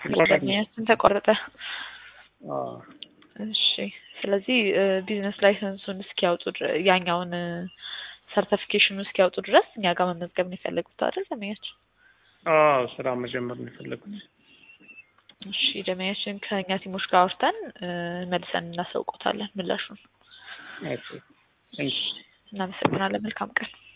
ደንበኛችን ተቆረጠ። አዎ እሺ ስለዚህ ቢዝነስ ላይሰንሱን እስኪያወጡ ያኛውን ሰርቲፊኬሽኑ እስኪያወጡ ድረስ እኛ ጋር መመዝገብ ነው የፈለጉት አይደል ደንበኛችን? አዎ ስራ መጀመር ነው የፈለኩት። እሺ ደንበኛችን ከእኛ ቲሞች ጋር አውርተን መልሰን እናሳውቆታለን ምላሹን። ኦኬ። እሺ እናመሰግናለን። መልካም ቀን።